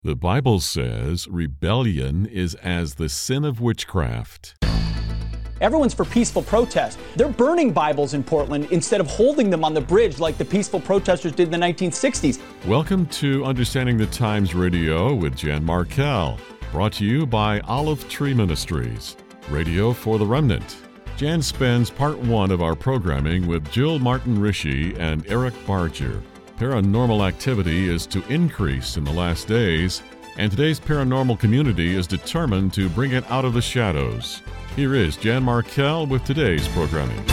The Bible says rebellion is as the sin of witchcraft. Everyone's for peaceful protest. They're burning Bibles in Portland instead of holding them on the bridge like the peaceful protesters did in the 1960s. Welcome to Understanding the Times Radio with Jan Markell, brought to you by Olive Tree Ministries, radio for the remnant. Jan spends part one of our programming with Jill Martin-Rishi and Eric Barger. Paranormal activity is to increase in the last days, and today's paranormal community is determined to bring it out of the shadows. Here is Jan Markell with today's programming.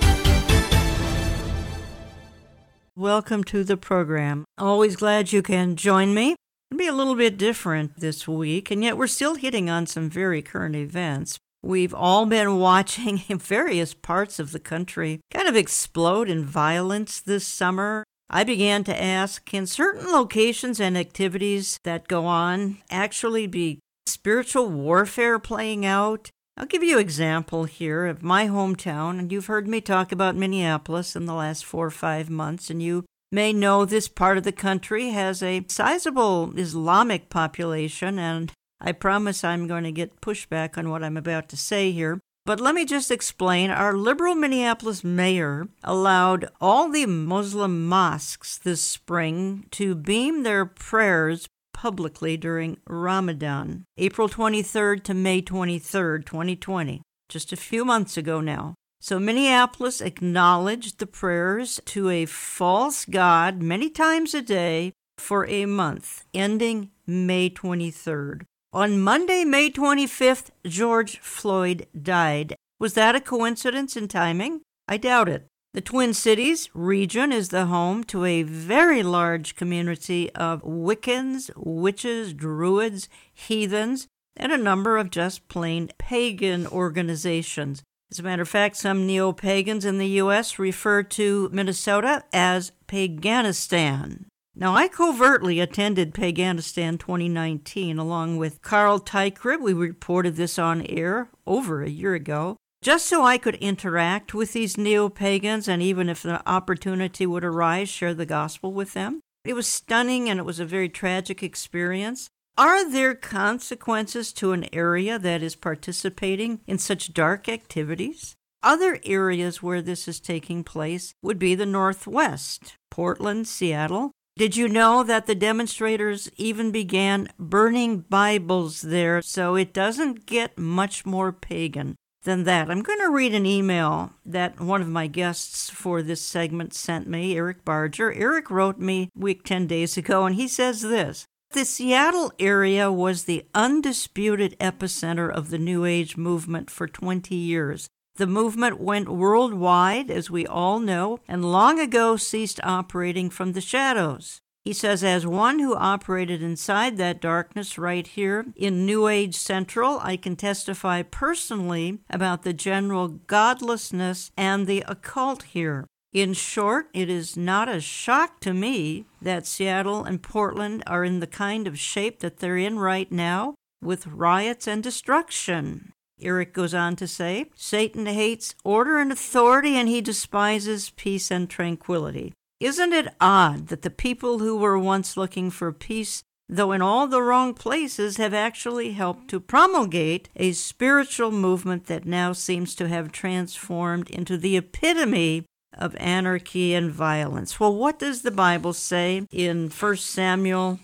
Welcome to the program. Always glad you can join me. It'll be a little bit different this week, and yet we're still hitting on some very current events. We've all been watching various parts of the country kind of explode in violence this summer. I began to ask, can certain locations and activities that go on actually be spiritual warfare playing out? I'll give you an example here of my hometown, and you've heard me talk about Minneapolis in the last 4 or 5 months, and you may know this part of the country has a sizable Islamic population, and I promise I'm going to get pushback on what I'm about to say here. But let me just explain. Our liberal Minneapolis mayor allowed all the Muslim mosques this spring to beam their prayers publicly during Ramadan, April 23rd to May 23rd, 2020, just a few months ago now. So Minneapolis acknowledged the prayers to a false god many times a day for a month, ending May 23rd. On Monday, May 25th, George Floyd died. Was that a coincidence in timing? I doubt it. The Twin Cities region is the home to a very large community of Wiccans, witches, druids, heathens, and a number of just plain pagan organizations. As a matter of fact, some neo-pagans in the U.S. refer to Minnesota as Paganistan. Now, I covertly attended Paganistan 2019 along with Carl Teichert. We reported this on air over a year ago, just so I could interact with these neo-pagans and even if the opportunity would arise, share the gospel with them. It was stunning and it was a very tragic experience. Are there consequences to an area that is participating in such dark activities? Other areas where this is taking place would be the Northwest, Portland, Seattle. Did you know that the demonstrators even began burning Bibles there? So it doesn't get much more pagan than that. I'm going to read an email that one of my guests for this segment sent me, Eric Barger. Eric wrote me 10 days ago, and he says this: the Seattle area was the undisputed epicenter of the New Age movement for 20 years. The movement went worldwide, as we all know, and long ago ceased operating from the shadows. He says, as one who operated inside that darkness right here in New Age Central, I can testify personally about the general godlessness and the occult here. In short, it is not a shock to me that Seattle and Portland are in the kind of shape that they're in right now, with riots and destruction. Eric goes on to say, Satan hates order and authority, and he despises peace and tranquility. Isn't it odd that the people who were once looking for peace, though in all the wrong places, have actually helped to promulgate a spiritual movement that now seems to have transformed into the epitome of anarchy and violence? Well, what does the Bible say in 1 Samuel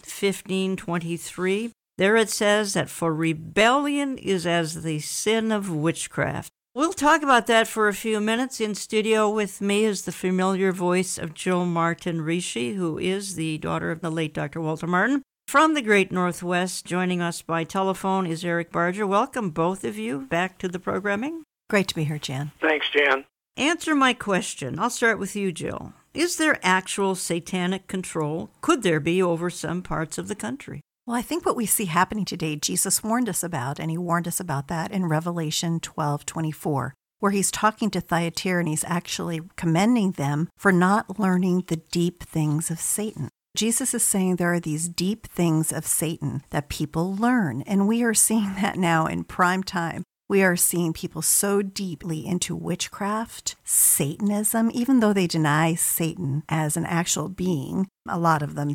15:23? There it says that for rebellion is as the sin of witchcraft. We'll talk about that for a few minutes. In studio with me is the familiar voice of Jill Martin-Rishi, who is the daughter of the late Dr. Walter Martin. From the great Northwest, joining us by telephone is Eric Barger. Welcome, both of you, back to the programming. Great to be here, Jan. Thanks, Jan. Answer my question. I'll start with you, Jill. Is there actual satanic control? Could there be over some parts of the country? Well, I think what we see happening today, Jesus warned us about, and he warned us about that in Revelation 12:24, where he's talking to Thyatira and he's actually commending them for not learning the deep things of Satan. Jesus is saying there are these deep things of Satan that people learn, and we are seeing that now in prime time. We are seeing people so deeply into witchcraft, Satanism, even though they deny Satan as an actual being, a lot of them do.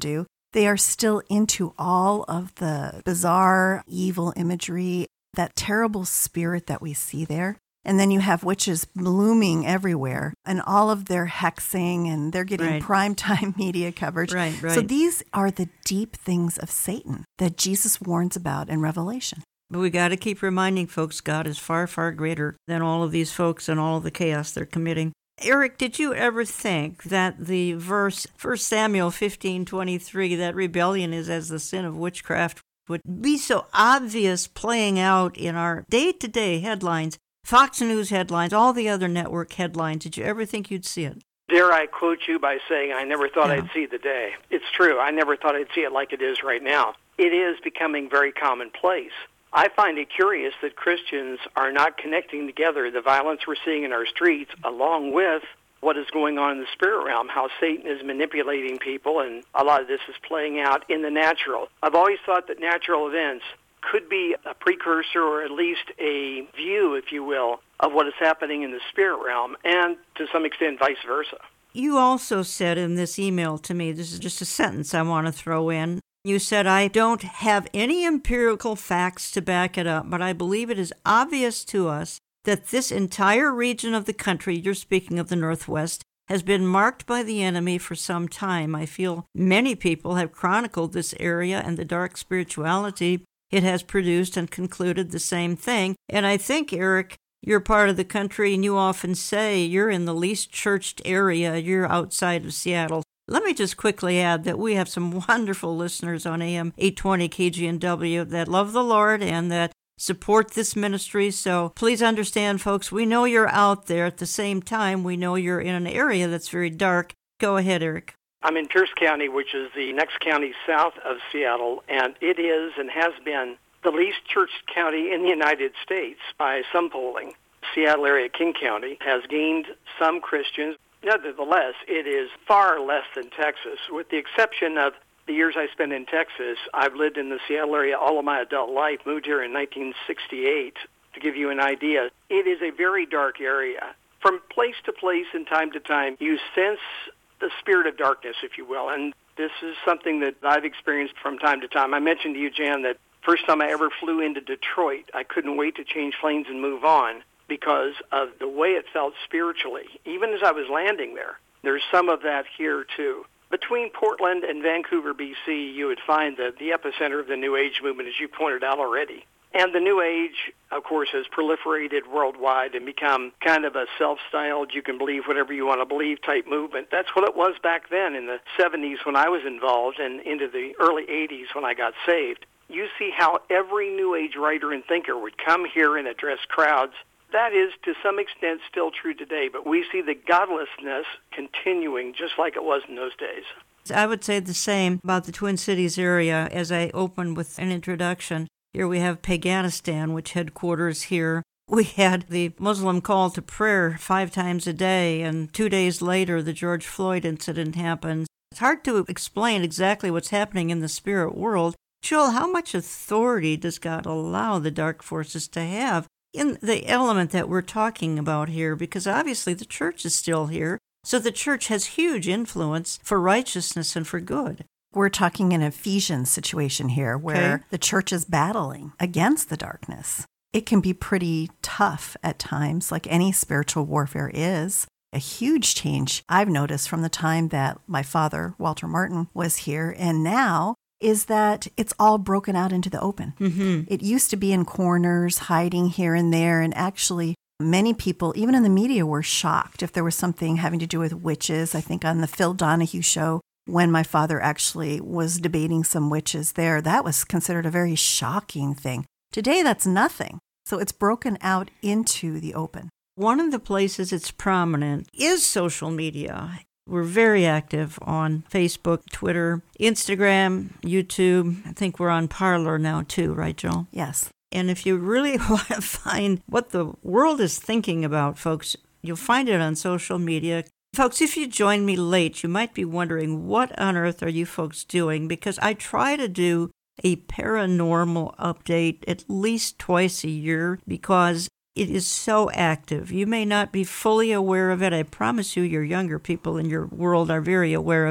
They are still into all of the bizarre, evil imagery, that terrible spirit that we see there. And then you have witches blooming everywhere and all of their hexing, and they're getting primetime media coverage. Right. So these are the deep things of Satan that Jesus warns about in Revelation. But we got to keep reminding folks God is far, far greater than all of these folks and all of the chaos they're committing. Eric, did you ever think that the verse 1 Samuel 15:23, that rebellion is as the sin of witchcraft, would be so obvious playing out in our day-to-day headlines, Fox News headlines, all the other network headlines? Did you ever think you'd see it? Dare I quote you by saying I never thought I'd see the day. It's true. I never thought I'd see it like it is right now. It is becoming very commonplace. I find it curious that Christians are not connecting together the violence we're seeing in our streets along with what is going on in the spirit realm, how Satan is manipulating people, and a lot of this is playing out in the natural. I've always thought that natural events could be a precursor or at least a view, if you will, of what is happening in the spirit realm, and to some extent vice versa. You also said in this email to me, this is just a sentence I want to throw in, you said, I don't have any empirical facts to back it up, but I believe it is obvious to us that this entire region of the country, you're speaking of the Northwest, has been marked by the enemy for some time. I feel many people have chronicled this area and the dark spirituality it has produced and concluded the same thing. And I think, Eric, you're part of the country, and you often say you're in the least churched area. You're outside of Seattle. Let me just quickly add that we have some wonderful listeners on AM 820 KGNW that love the Lord and that support this ministry. So please understand, folks, we know you're out there. At the same time, we know you're in an area that's very dark. Go ahead, Eric. I'm in Pierce County, which is the next county south of Seattle, and it is and has been the least churched county in the United States by some polling. Seattle area, King County, has gained some Christians. Nevertheless, it is far less than Texas. With the exception of the years I spent in Texas, I've lived in the Seattle area all of my adult life, moved here in 1968. To give you an idea, it is a very dark area. From place to place and time to time, you sense the spirit of darkness, if you will, and this is something that I've experienced from time to time. I mentioned to you, Jan, that first time I ever flew into Detroit, I couldn't wait to change planes and move on because of the way it felt spiritually, even as I was landing there. There's some of that here, too. Between Portland and Vancouver, B.C., you would find the epicenter of the New Age movement, as you pointed out already. And the New Age, of course, has proliferated worldwide and become kind of a self-styled, you can believe whatever you want to believe type movement. That's what it was back then in the 70s when I was involved and into the early 80s when I got saved. You see how every New Age writer and thinker would come here and address crowds. That is, to some extent, still true today, but we see the godlessness continuing just like it was in those days. I would say the same about the Twin Cities area as I opened with an introduction. Here we have Paganistan, which headquarters here. We had the Muslim call to prayer 5 times a day, and 2 days later the George Floyd incident happened. It's hard to explain exactly what's happening in the spirit world. Joel, how much authority does God allow the dark forces to have in the element that we're talking about here? Because obviously the church is still here, so the church has huge influence for righteousness and for good. We're talking an Ephesians situation here where the church is battling against the darkness. It can be pretty tough at times, like any spiritual warfare is. A huge change I've noticed from the time that my father, Walter Martin, was here, and now is that it's all broken out into the open. Mm-hmm. It used to be in corners, hiding here and there, and actually many people, even in the media, were shocked if there was something having to do with witches. I think on the Phil Donahue show, when my father actually was debating some witches there, that was considered a very shocking thing. Today, that's nothing. So it's broken out into the open. One of the places it's prominent is social media. We're very active on Facebook, Twitter, Instagram, YouTube. I think we're on Parler now too, right, Joel? Yes. And if you really want to find what the world is thinking about, folks, you'll find it on social media. Folks, if you joined me late, you might be wondering, what on earth are you folks doing? Because I try to do a paranormal update at least twice a year because it is so active. You may not be fully aware of it. I promise you your younger people in your world are very aware of it.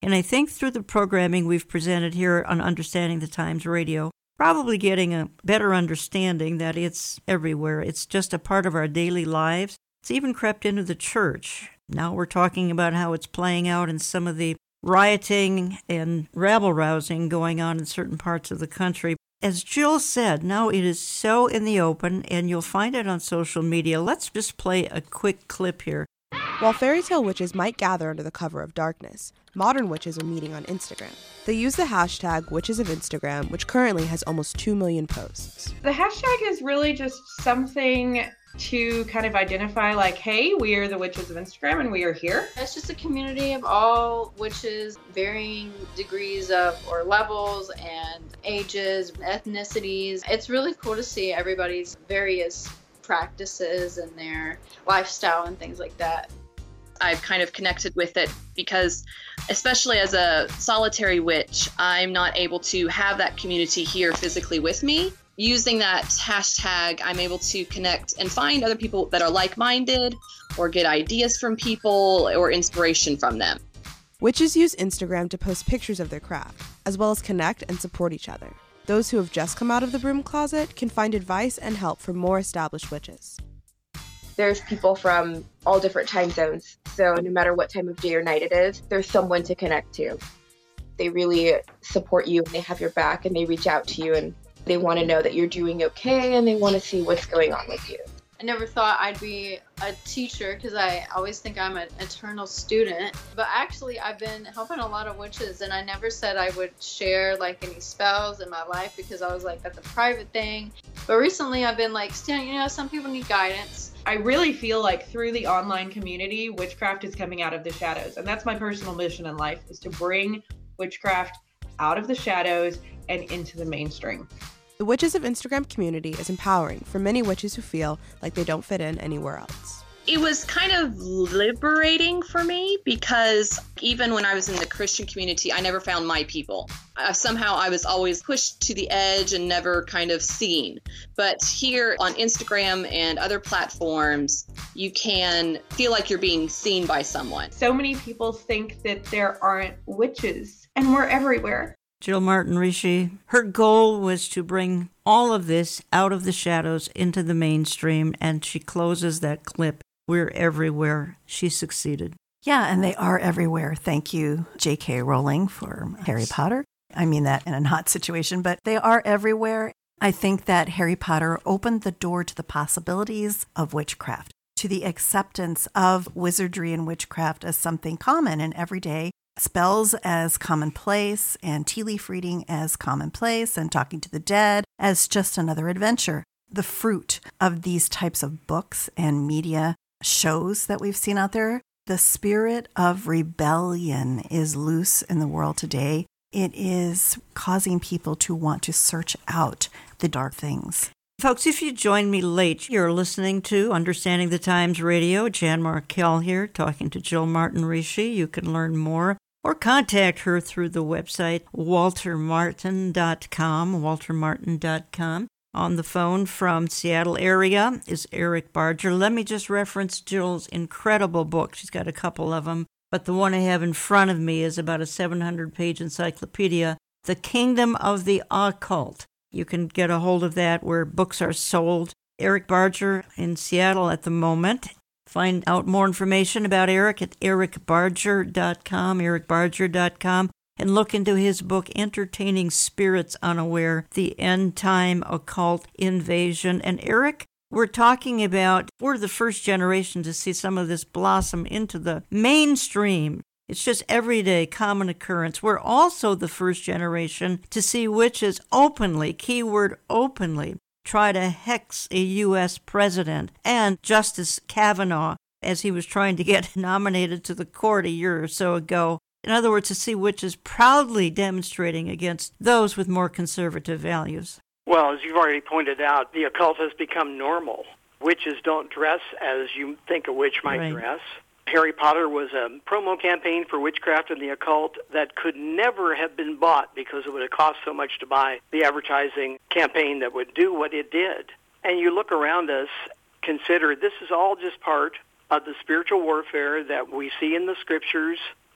And I think through the programming we've presented here on Understanding the Times Radio, probably getting a better understanding that it's everywhere. It's just a part of our daily lives. It's even crept into the church. Now we're talking about how it's playing out in some of the rioting and rabble-rousing going on in certain parts of the country. As Jill said, now it is so in the open, and you'll find it on social media. Let's just play a quick clip here. While fairy tale witches might gather under the cover of darkness, modern witches are meeting on Instagram. They use the hashtag Witches of Instagram, which currently has almost 2 million posts. The hashtag is really just something to kind of identify like, hey, we are the Witches of Instagram and we are here. It's just a community of all witches, varying degrees of or levels and ages, ethnicities. It's really cool to see everybody's various practices and their lifestyle and things like that. I've kind of connected with it because, especially as a solitary witch, I'm not able to have that community here physically with me. Using that hashtag, I'm able to connect and find other people that are like-minded or get ideas from people or inspiration from them. Witches use Instagram to post pictures of their craft, as well as connect and support each other. Those who have just come out of the broom closet can find advice and help from more established witches. There's people from all different time zones, so no matter what time of day or night it is, there's someone to connect to. They really support you and they have your back and they reach out to you and they want to know that you're doing okay and they want to see what's going on with you. I never thought I'd be a teacher because I always think I'm an eternal student. But actually, I've been helping a lot of witches, and I never said I would share like any spells in my life because I was like, that's a private thing. But recently, I've been like, Stan, some people need guidance. I really feel like through the online community, witchcraft is coming out of the shadows. And that's my personal mission in life, is to bring witchcraft out of the shadows and into the mainstream. The Witches of Instagram community is empowering for many witches who feel like they don't fit in anywhere else. It was kind of liberating for me because even when I was in the Christian community, I never found my people. Somehow I was always pushed to the edge and never kind of seen. But here on Instagram and other platforms, you can feel like you're being seen by someone. So many people think that there aren't witches, and we're everywhere. Jill Martin Rishi, her goal was to bring all of this out of the shadows into the mainstream, and she closes that clip, "We're everywhere." She succeeded. Yeah, and they are everywhere. Thank you, J.K. Rowling, for Harry Potter. I mean that in a not situation, but they are everywhere. I think that Harry Potter opened the door to the possibilities of witchcraft, to the acceptance of wizardry and witchcraft as something common and everyday. Spells as commonplace, and tea leaf reading as commonplace, and talking to the dead as just another adventure. The fruit of these types of books and media shows that we've seen out there, the spirit of rebellion is loose in the world today. It is causing people to want to search out the dark things. Folks, if you joined me late, you're listening to Understanding the Times Radio. Jan Markell here, talking to Jill Martin Rishi. You can learn more or contact her through the website waltermartin.com. On the phone from Seattle area is Eric Barger. Let me just reference Jill's incredible book. She's got a couple of them, but the one I have in front of me is about a 700-page encyclopedia, The Kingdom of the Occult. You can get a hold of that where books are sold. Eric Barger in Seattle at the moment. Find out more information about Eric at ericbarger.com, and look into his book, Entertaining Spirits Unaware, The End Time Occult Invasion. And Eric, we're talking about, we're the first generation to see some of this blossom into the mainstream. It's just everyday common occurrence. We're also the first generation to see witches openly, keyword openly, try to hex a U.S. president and Justice Kavanaugh as he was trying to get nominated to the court a year or so ago. In other words, to see witches proudly demonstrating against those with more conservative values. Well, as you've already pointed out, the occult has become normal. Witches don't dress as you think a witch might dress. Harry Potter was a promo campaign for witchcraft and the occult that could never have been bought because it would have cost so much to buy the advertising campaign that would do what it did. And you look around us, consider this is all just part of the spiritual warfare that we see in the scriptures.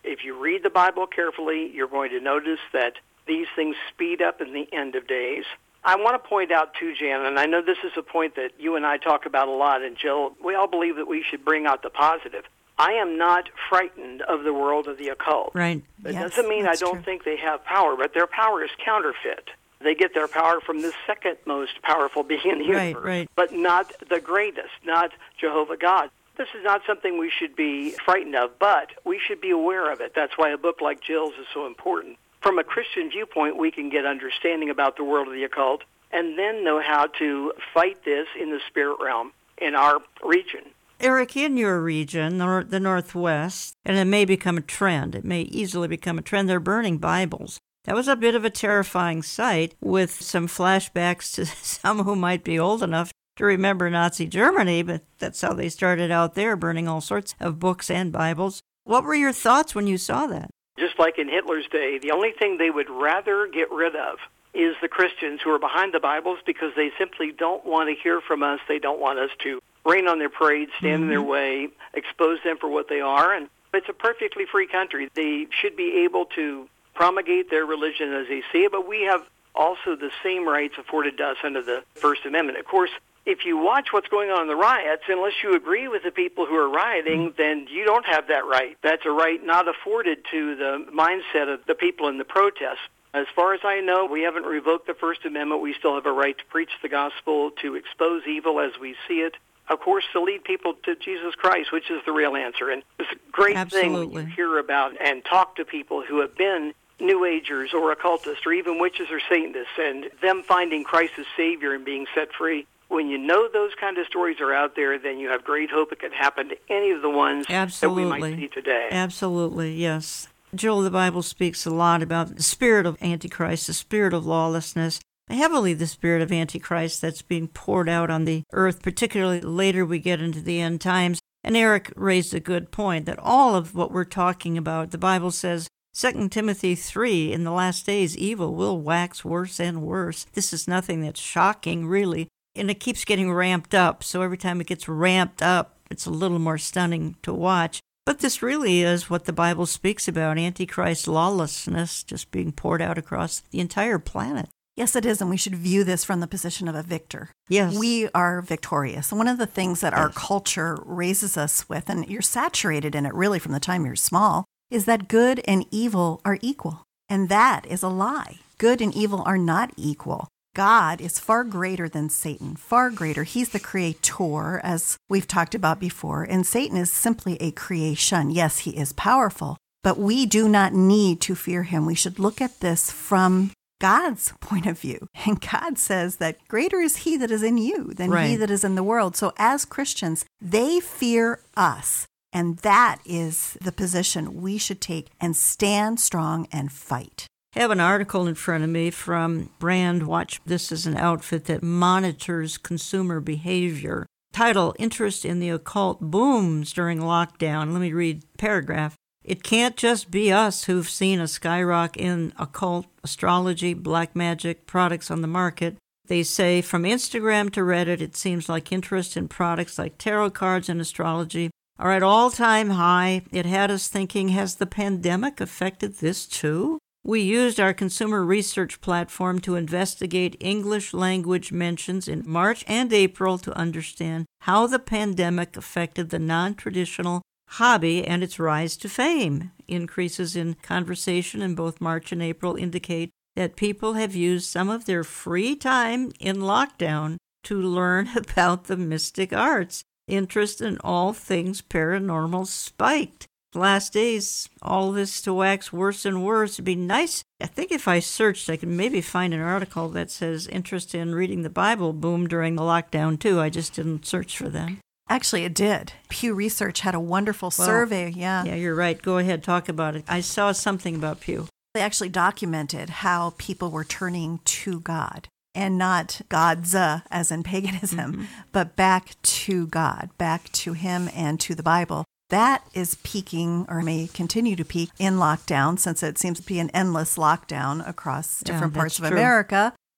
If you read the Bible carefully, you're going to notice that these things speed up in the end of days. I want to point out too, Jan, and I know this is a point that you and I talk about a lot, and Jill, we all believe that we should bring out the positive. I am not frightened of the world of the occult. Right. It doesn't mean I don't think they have power, but their power is counterfeit. They get their power from the second most powerful being in the universe, but not the greatest, not Jehovah God. This is not something we should be frightened of, but we should be aware of it. That's why a book like Jill's is so important. From a Christian viewpoint, we can get understanding about the world of the occult and then know how to fight this in the spirit realm in our region. Eric, in your region, the Northwest, and it may become a trend, it may easily become a trend, they're burning Bibles. That was a bit of a terrifying sight with some flashbacks to some who might be old enough to remember Nazi Germany, but that's how they started out there, burning all sorts of books and Bibles. What were your thoughts when you saw that? Just like in Hitler's day, the only thing they would rather get rid of is the Christians who are behind the Bibles because they simply don't want to hear from us. They don't want us to rain on their parade, stand in their way, expose them for what they are. And it's a perfectly free country. They should be able to promulgate their religion as they see it, but we have also the same rights afforded to us under the First Amendment. Of course, if you watch what's going on in the riots, unless you agree with the people who are rioting, then you don't have that right. That's a right not afforded to the mindset of the people in the protests. As far as I know, we haven't revoked the First Amendment. We still have a right to preach the gospel, to expose evil as we see it. Of course, to lead people to Jesus Christ, which is the real answer. And it's a great thing when you hear about and talk to people who have been New Agers or occultists or even witches or Satanists and them finding Christ as Savior and being set free. When you know those kind of stories are out there, then you have great hope it could happen to any of the ones that we might see today. Absolutely, yes. Jill, the Bible speaks a lot about the spirit of Antichrist, the spirit of lawlessness, heavily the spirit of Antichrist that's being poured out on the earth, particularly later we get into the end times. And Eric raised a good point that all of what we're talking about, the Bible says, 2 Timothy 3, in the last days, evil will wax worse and worse. This is nothing that's shocking, really, and it keeps getting ramped up. So every time it gets ramped up, it's a little more stunning to watch. But this really is what the Bible speaks about, Antichrist lawlessness just being poured out across the entire planet. Yes, it is, and we should view this from the position of a victor. Yes. We are victorious. One of the things that our culture raises us with, and you're saturated in it really from the time you're small, is that good and evil are equal. And that is a lie. Good and evil are not equal. God is far greater than Satan, far greater. He's the creator, as we've talked about before, and Satan is simply a creation. Yes, he is powerful, but we do not need to fear him. We should look at this from God's point of view. And God says that greater is he that is in you than he that is in the world. So as Christians, they fear us. And that is the position we should take and stand strong and fight. I have an article in front of me from Brandwatch. This is an outfit that monitors consumer behavior. Title, Interest in the Occult Booms During Lockdown. Let me read the paragraph. It can't just be us who've seen a skyrocket in occult, astrology, black magic products on the market. They say from Instagram to Reddit, it seems like interest in products like tarot cards and astrology are at all-time high. It had us thinking, has the pandemic affected this too? We used our consumer research platform to investigate English language mentions in March and April to understand how the pandemic affected the non-traditional hobby and its rise to fame. Increases in conversation in both March and April indicate that people have used some of their free time in lockdown to learn about the mystic arts. Interest in all things paranormal spiked. Last days, all this to wax worse and worse. It'd be nice. I think if I searched, I could maybe find an article that says interest in reading the Bible boomed during the lockdown, too. I just didn't search for them. Actually, it did. Pew Research had a wonderful survey. Yeah, you're right. Go ahead, talk about it. I saw something about Pew. They actually documented how people were turning to God. And not God's, as in paganism, but back to God, back to him and to the Bible. That is peaking, or may continue to peak, in lockdown, since it seems to be an endless lockdown across different parts of America.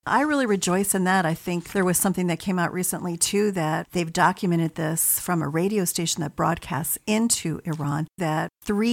I really rejoice in that. I think there was something that came out recently, too, that they've documented this from a radio station that broadcasts into Iran, that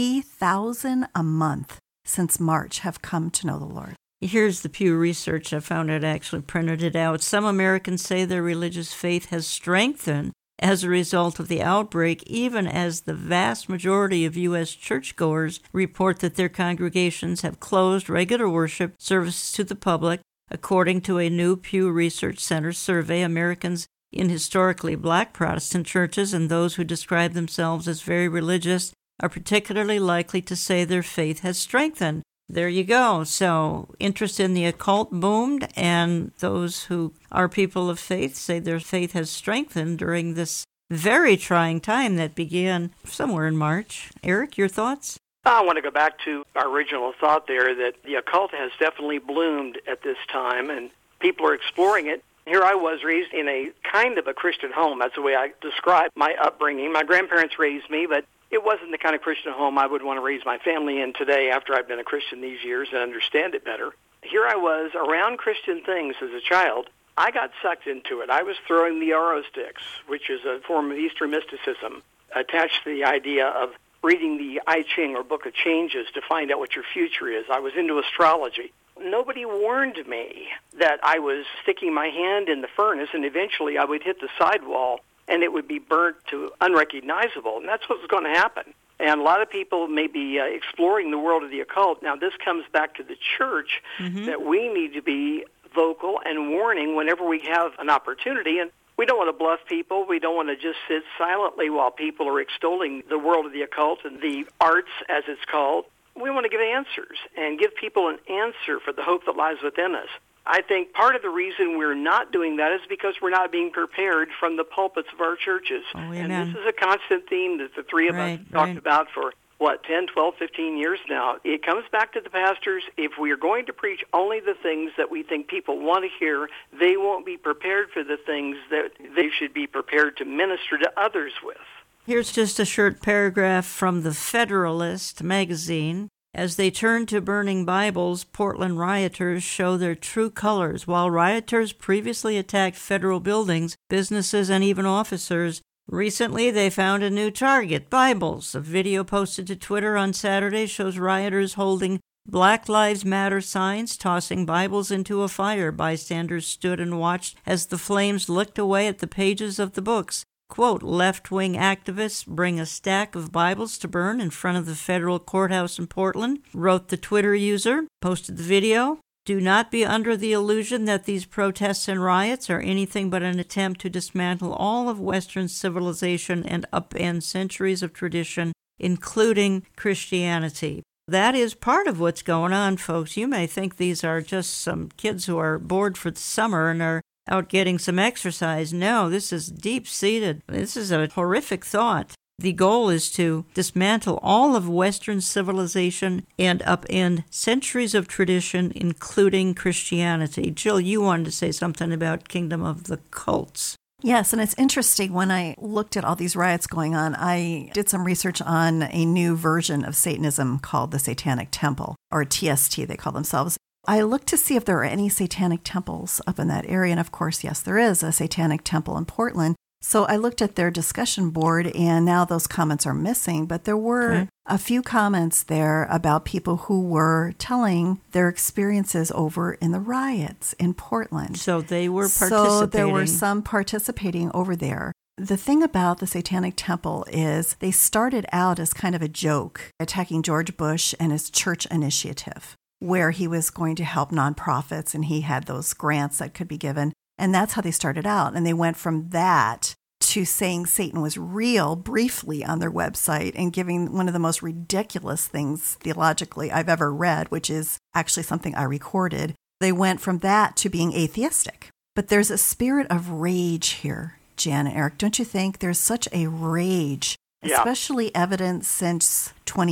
3,000 a month since March have come to know the Lord. Here's the Pew Research. I found it actually printed it out. Some Americans say their religious faith has strengthened as a result of the outbreak, even as the vast majority of U.S. churchgoers report that their congregations have closed regular worship services to the public. According to a new Pew Research Center survey, Americans in historically black Protestant churches and those who describe themselves as very religious are particularly likely to say their faith has strengthened. There you go. So interest in the occult boomed, and those who are people of faith say their faith has strengthened during this very trying time that began somewhere in March. Eric, your thoughts? I want to go back to our original thought there that the occult has definitely bloomed at this time, and people are exploring it. Here I was raised in a kind of a Christian home. That's the way I describe my upbringing. My grandparents raised me, but it wasn't the kind of Christian home I would want to raise my family in today after I've been a Christian these years and understand it better. Here I was around Christian things as a child. I got sucked into it. I was throwing the arrow sticks, which is a form of Eastern mysticism, attached to the idea of reading the I Ching or Book of Changes to find out what your future is. I was into astrology. Nobody warned me that I was sticking my hand in the furnace and eventually I would hit the sidewall and it would be burnt to unrecognizable. And that's what was going to happen. And a lot of people may be exploring the world of the occult. Now, this comes back to the church, that we need to be vocal and warning whenever we have an opportunity. And we don't want to bluff people. We don't want to just sit silently while people are extolling the world of the occult and the arts, as it's called. We want to give answers and give people an answer for the hope that lies within us. I think part of the reason we're not doing that is because we're not being prepared from the pulpits of our churches. And this is a constant theme that the three of us talked about for, 10, 12, 15 years now. It comes back to the pastors. If we are going to preach only the things that we think people want to hear, they won't be prepared for the things that they should be prepared to minister to others with. Here's just a short paragraph from the Federalist magazine. As they turn to burning Bibles, Portland rioters show their true colors. While rioters previously attacked federal buildings, businesses, and even officers, recently they found a new target, Bibles. A video posted to Twitter on Saturday shows rioters holding Black Lives Matter signs, tossing Bibles into a fire. Bystanders stood and watched as the flames licked away at the pages of the books. Quote, left-wing activists bring a stack of Bibles to burn in front of the federal courthouse in Portland, wrote the Twitter user, posted the video. Do not be under the illusion that these protests and riots are anything but an attempt to dismantle all of Western civilization and upend centuries of tradition, including Christianity. That is part of what's going on, folks. You may think these are just some kids who are bored for the summer and are out getting some exercise. No, this is deep-seated. This is a horrific thought. The goal is to dismantle all of Western civilization and upend centuries of tradition, including Christianity. Jill, you wanted to say something about Kingdom of the Cults. Yes, and it's interesting. When I looked at all these riots going on, I did some research on a new version of Satanism called the Satanic Temple, or TST they call themselves. I looked to see if there are any satanic temples up in that area, and of course, yes, there is a satanic temple in Portland. So I looked at their discussion board, and now those comments are missing, but there were a few comments there about people who were telling their experiences over in the riots in Portland. So they were participating. So there were some participating over there. The thing about the Satanic Temple is they started out as kind of a joke, attacking George Bush and his church initiative, where he was going to help nonprofits and he had those grants that could be given. And that's how they started out. And they went from that to saying Satan was real briefly on their website and giving one of the most ridiculous things theologically I've ever read, which is actually something I recorded. They went from that to being atheistic. But there's a spirit of rage here, Jan and Eric. Don't you think? There's such a rage, especially evident since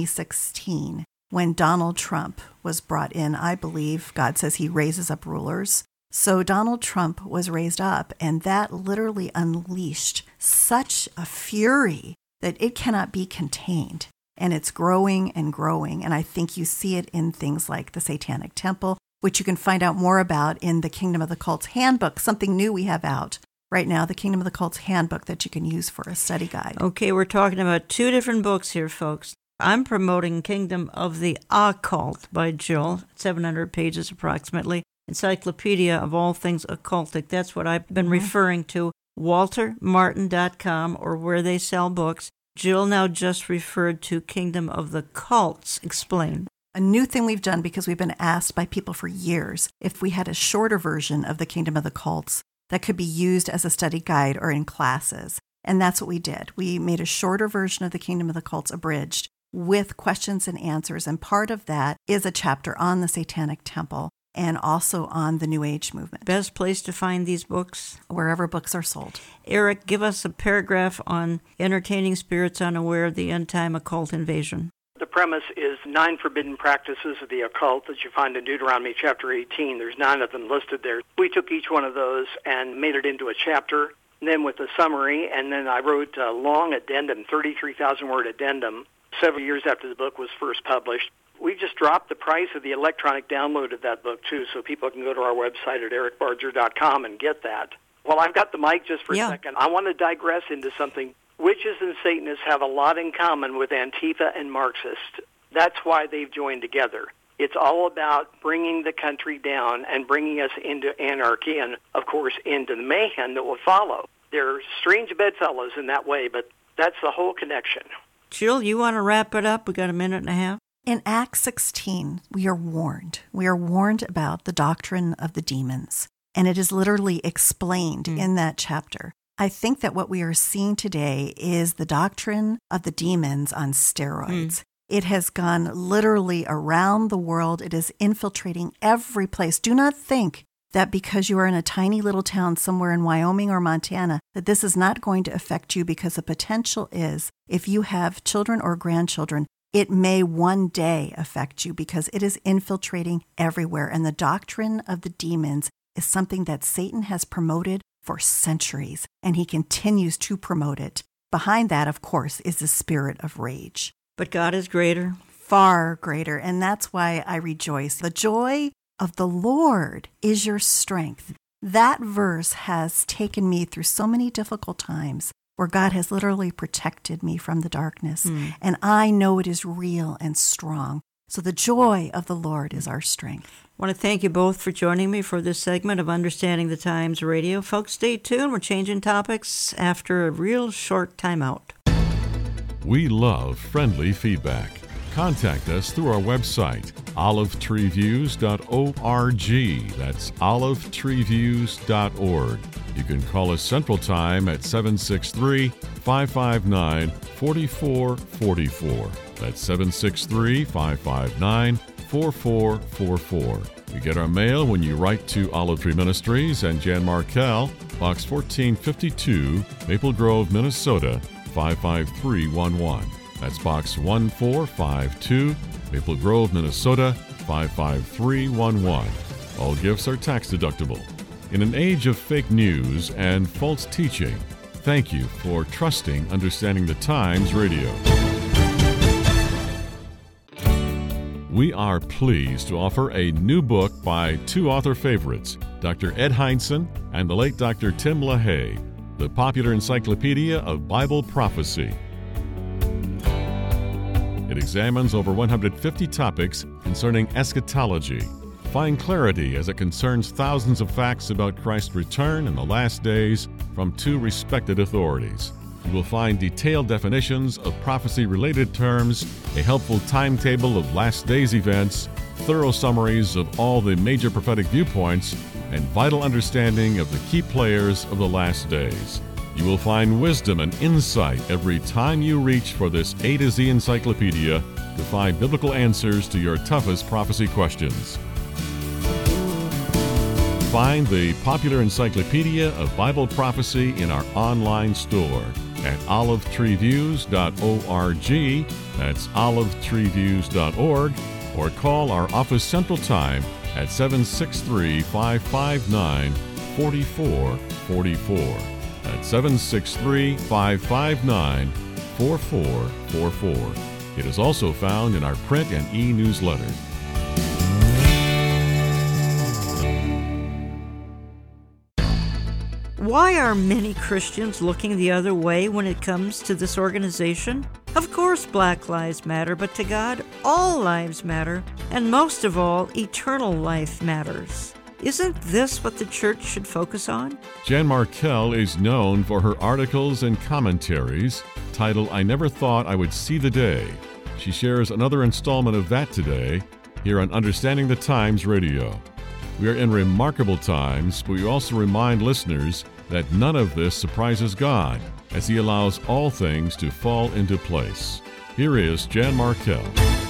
2016. When Donald Trump was brought in. I believe God says he raises up rulers. So Donald Trump was raised up, and that literally unleashed such a fury that it cannot be contained. And it's growing and growing. And I think you see it in things like the Satanic Temple. which you can find out more about in the Kingdom of the Cults Handbook, something new we have out right now, the Kingdom of the Cults Handbook that you can use for a study guide. Okay, we're talking about two different books here, folks. I'm promoting Kingdom of the Occult by Jill, 700 pages approximately, encyclopedia of all things occultic. That's what I've been referring to, waltermartin.com, or where they sell books. Jill now just referred to Kingdom of the Cults. Explain. A new thing we've done, because we've been asked by people for years if we had a shorter version of the Kingdom of the Cults that could be used as a study guide or in classes. And that's what we did. We made a shorter version of the Kingdom of the Cults abridged with questions and answers. And part of that is a chapter on the Satanic Temple and also on the New Age movement. Best place to find these books? Wherever books are sold. Eric, give us a paragraph on entertaining spirits unaware of the end-time occult invasion. The premise is 9 forbidden practices of the occult that you find in Deuteronomy chapter 18. There's 9 of them listed there. We took each one of those and made it into a chapter, and then with a summary, and then I wrote a long addendum, 33,000-word addendum, several years after the book was first published. We just dropped the price of the electronic download of that book, too, so people can go to our website at ericbarger.com and get that. Well, I've got the mic just for a second. I want to digress into something. Witches and Satanists have a lot in common with Antifa and Marxists. That's why they've joined together. It's all about bringing the country down and bringing us into anarchy and, of course, into the mayhem that will follow. They're strange bedfellows in that way, but that's the whole connection. Jill, you want to wrap it up? We got a minute and a half. In Acts 16, we are warned. We are warned about the doctrine of the demons, and it is literally explained in that chapter. I think that what we are seeing today is the doctrine of the demons on steroids. It has gone literally around the world. It is infiltrating every place. Do not think that because you are in a tiny little town somewhere in Wyoming or Montana, that this is not going to affect you, because the potential is, if you have children or grandchildren, it may one day affect you, because it is infiltrating everywhere. And the doctrine of the demons is something that Satan has promoted for centuries, and he continues to promote it. Behind that, of course, is the spirit of rage. But God is greater. Far greater, and that's why I rejoice. The joy of the Lord is your strength. That verse has taken me through so many difficult times where God has literally protected me from the darkness, and I know it is real and strong. So the joy of the Lord is our strength. I want to thank you both for joining me for this segment of Understanding the Times Radio. Folks, stay tuned. We're changing topics after a real short timeout. We love friendly feedback. Contact us through our website, olivetreeviews.org. That's olivetreeviews.org. You can call us Central Time at 763-559-4444. That's 763-559-4444. You get our mail when you write to Olive Tree Ministries and Jan Markell, Box 1452, Maple Grove, Minnesota, 55311. That's Box 1452, Maple Grove, Minnesota, 55311. All gifts are tax deductible. In an age of fake news and false teaching, thank you for trusting Understanding the Times Radio. We are pleased to offer a new book by two author favorites, Dr. Ed Hindson and the late Dr. Tim LaHaye, The Popular Encyclopedia of Bible Prophecy. It examines over 150 topics concerning eschatology. Find clarity as it concerns thousands of facts about Christ's return in the last days from two respected authorities. You will find detailed definitions of prophecy-related terms, a helpful timetable of last days events, thorough summaries of all the major prophetic viewpoints, and vital understanding of the key players of the last days. You will find wisdom and insight every time you reach for this A to Z encyclopedia to find biblical answers to your toughest prophecy questions. Find the Popular Encyclopedia of Bible Prophecy in our online store at olivetreeviews.org. That's olivetreeviews.org. Or call our office Central Time at 763-559-4444. That's 763-559-4444. It is also found in our print and e-newsletter. Why are many Christians looking the other way when it comes to this organization? Of course, Black Lives Matter, but to God, all lives matter, and most of all, eternal life matters. Isn't this what the church should focus on? Jan Markell is known for her articles and commentaries titled I Never Thought I Would See the Day. She shares another installment of that today here on Understanding the Times Radio. We are in remarkable times, but we also remind listeners that none of this surprises God, as He allows all things to fall into place. Here is Jan Markell.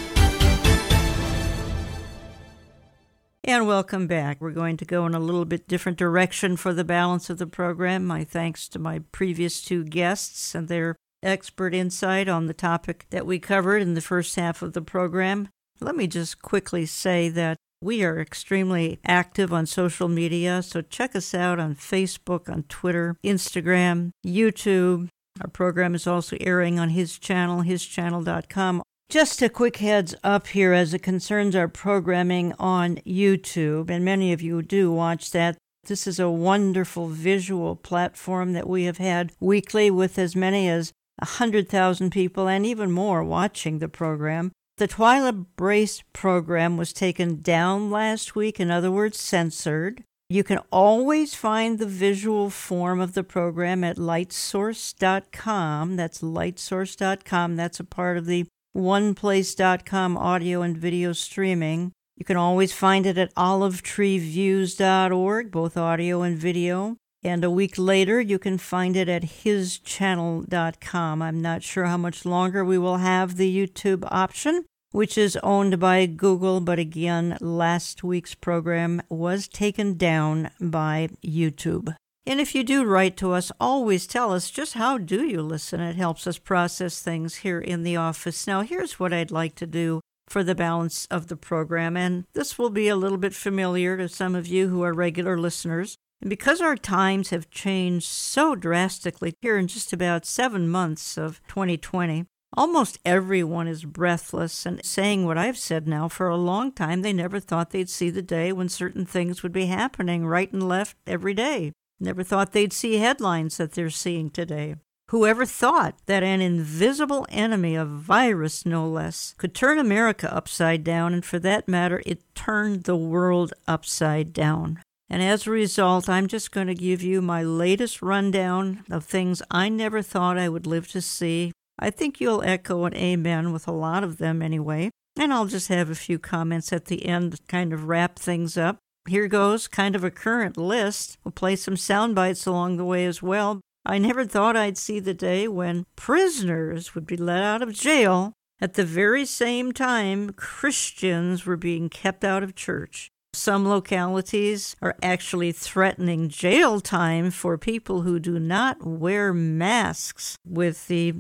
And welcome back. We're going to go in a little bit different direction for the balance of the program. My thanks to my previous two guests and their expert insight on the topic that we covered in the first half of the program. Let me just quickly say that we are extremely active on social media, so check us out on Facebook, on Twitter, Instagram, YouTube. Our program is also airing on his channel, hischannel.com. Just a quick heads up here as it concerns our programming on YouTube, and many of you do watch that. This is a wonderful visual platform that we have had weekly with as many as 100,000 people and even more watching the program. The Twyla Brace program was taken down last week, in other words, censored. You can always find the visual form of the program at lightsource.com. That's lightsource.com. That's a part of the oneplace.com audio and video streaming. You can always find it at olivetreeviews.org, both audio and video. And a week later, you can find it at hischannel.com. I'm not sure how much longer we will have the YouTube option, which is owned by Google. But again, last week's program was taken down by YouTube. And if you do write to us, always tell us just how do you listen. It helps us process things here in the office. Now, here's what I'd like to do for the balance of the program, and this will be a little bit familiar to some of you who are regular listeners. And because our times have changed so drastically here in just about 7 months of 2020, almost everyone is breathless and saying what I've said now for a long time. They never thought they'd see the day when certain things would be happening right and left every day. Never thought they'd see headlines that they're seeing today. Whoever thought that an invisible enemy, a virus no less, could turn America upside down, and for that matter, it turned the world upside down. And as a result, I'm just going to give you my latest rundown of things I never thought I would live to see. I think you'll echo an amen with a lot of them anyway. And I'll just have a few comments at the end to kind of wrap things up. Here goes kind of a current list. We'll play some sound bites along the way as well. I never thought I'd see the day when prisoners would be let out of jail at the very same time Christians were being kept out of church. Some localities are actually threatening jail time for people who do not wear masks with the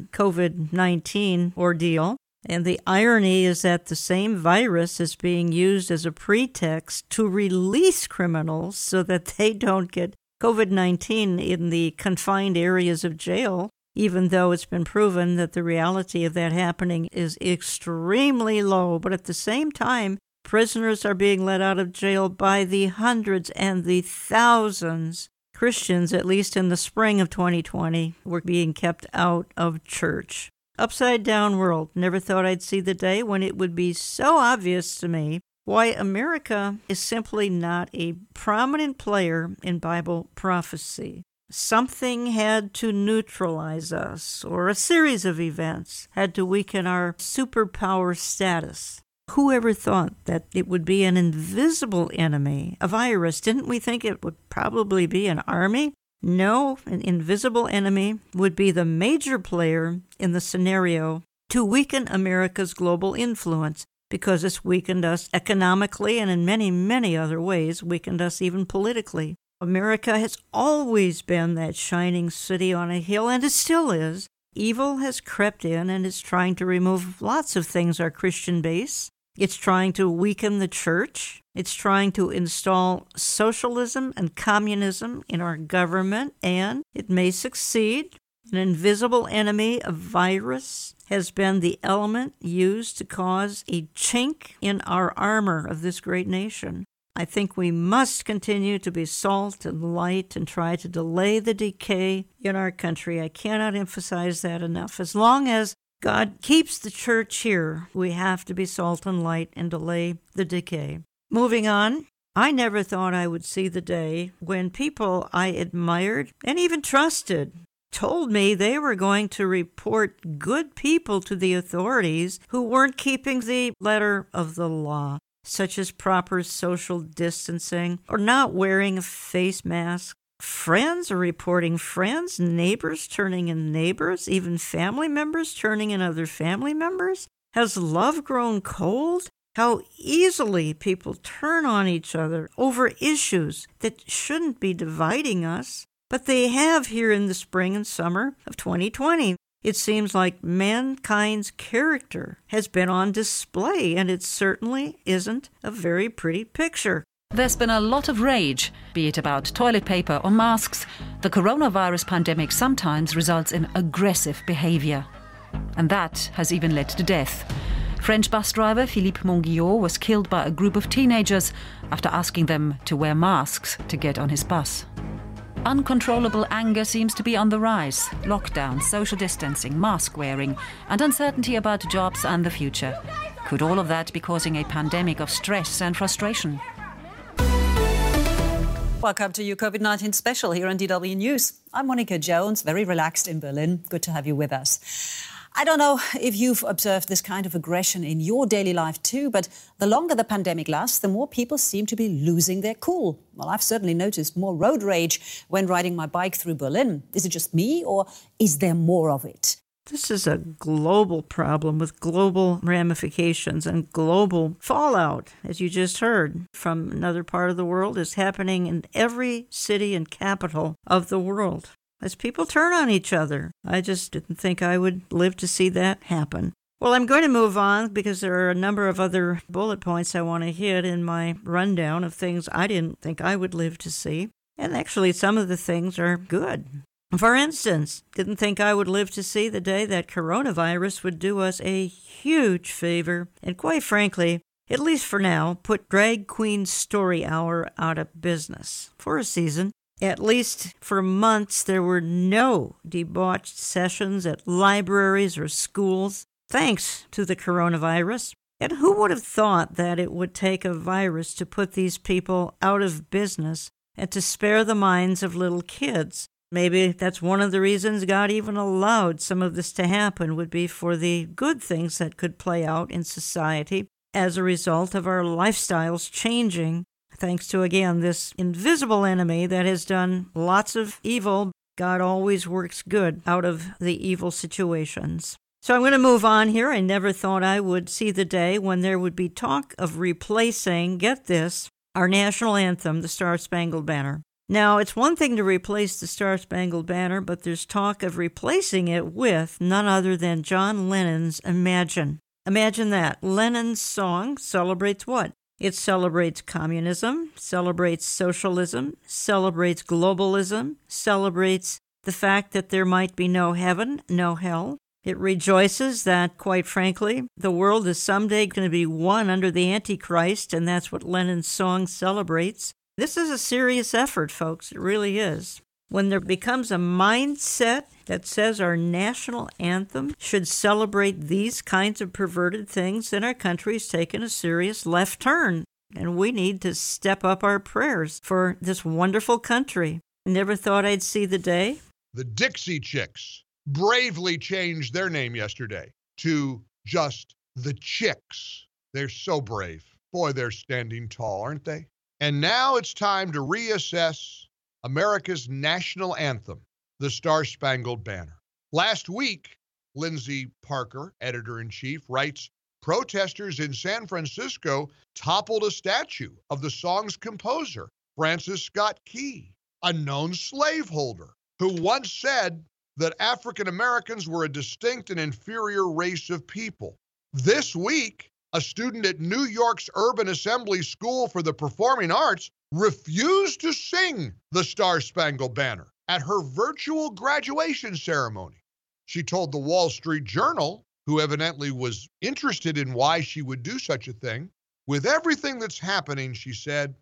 COVID-19 ordeal. And the irony is that the same virus is being used as a pretext to release criminals so that they don't get COVID-19 in the confined areas of jail, even though it's been proven that the reality of that happening is extremely low. But at the same time, prisoners are being let out of jail by the hundreds and the thousands. Christians, at least in the spring of 2020, were being kept out of church. Upside down world. Never thought I'd see the day when it would be so obvious to me why America is simply not a prominent player in Bible prophecy. Something had to neutralize us, or a series of events had to weaken our superpower status. Whoever thought that it would be an invisible enemy, a virus? Didn't we think it would probably be an army? No, an invisible enemy would be the major player in the scenario to weaken America's global influence, because it's weakened us economically and in many, many other ways, weakened us even politically. America has always been that shining city on a hill, and it still is. Evil has crept in and is trying to remove lots of things our Christian base. It's trying to weaken the church. It's trying to install socialism and communism in our government, and it may succeed. An invisible enemy, a virus, has been the element used to cause a chink in our armor of this great nation. I think we must continue to be salt and light and try to delay the decay in our country. I cannot emphasize that enough. As long as God keeps the church here, we have to be salt and light and delay the decay. Moving on, I never thought I would see the day when people I admired and even trusted told me they were going to report good people to the authorities who weren't keeping the letter of the law, such as proper social distancing or not wearing a face mask. Friends are reporting friends, neighbors turning in neighbors, even family members turning in other family members. Has love grown cold? How easily people turn on each other over issues that shouldn't be dividing us, but they have here in the spring and summer of 2020. It seems like mankind's character has been on display, and it certainly isn't a very pretty picture. There's been a lot of rage, be it about toilet paper or masks. The coronavirus pandemic sometimes results in aggressive behavior. And that has even led to death. French bus driver Philippe Monguillot was killed by a group of teenagers after asking them to wear masks to get on his bus. Uncontrollable anger seems to be on the rise. Lockdown, social distancing, mask wearing, and uncertainty about jobs and the future. Could all of that be causing a pandemic of stress and frustration? Welcome to your COVID-19 special here on DW News. I'm Monica Jones, very relaxed in Berlin. Good to have you with us. I don't know if you've observed this kind of aggression in your daily life too, but the longer the pandemic lasts, the more people seem to be losing their cool. Well, I've certainly noticed more road rage when riding my bike through Berlin. Is it just me, or is there more of it? This is a global problem with global ramifications and global fallout, as you just heard from another part of the world, is happening in every city and capital of the world. As people turn on each other. I just didn't think I would live to see that happen. Well, I'm going to move on because there are a number of other bullet points I want to hit in my rundown of things I didn't think I would live to see. And actually, some of the things are good. For instance, didn't think I would live to see the day that coronavirus would do us a huge favor, and quite frankly, at least for now, put Drag Queen Story Hour out of business for a season. At least for months, there were no debauched sessions at libraries or schools, thanks to the coronavirus. And who would have thought that it would take a virus to put these people out of business and to spare the minds of little kids? Maybe that's one of the reasons God even allowed some of this to happen, would be for the good things that could play out in society as a result of our lifestyles changing. Thanks to, again, this invisible enemy that has done lots of evil. God always works good out of the evil situations. So I'm going to move on here. I never thought I would see the day when there would be talk of replacing, get this, our national anthem, the Star-Spangled Banner. Now, it's one thing to replace the Star-Spangled Banner, but there's talk of replacing it with none other than John Lennon's Imagine. Imagine that. Lennon's song celebrates what? It celebrates communism, celebrates socialism, celebrates globalism, celebrates the fact that there might be no heaven, no hell. It rejoices that, quite frankly, the world is someday going to be one under the Antichrist, and that's what Lennon's song celebrates. This is a serious effort, folks. It really is. When there becomes a mindset that says our national anthem should celebrate these kinds of perverted things, then our country's taken a serious left turn. And we need to step up our prayers for this wonderful country. I never thought I'd see the day. The Dixie Chicks bravely changed their name yesterday to just the Chicks. They're so brave. Boy, they're standing tall, aren't they? And now it's time to reassess America's national anthem, the Star-Spangled Banner. Last week, Lindsay Parker, editor-in-chief, writes, protesters in San Francisco toppled a statue of the song's composer, Francis Scott Key, a known slaveholder who once said that African Americans were a distinct and inferior race of people. This week, a student at New York's Urban Assembly School for the Performing Arts refused to sing the Star-Spangled Banner at her virtual graduation ceremony. She told the Wall Street Journal, who evidently was interested in why she would do such a thing, with everything that's happening, she said,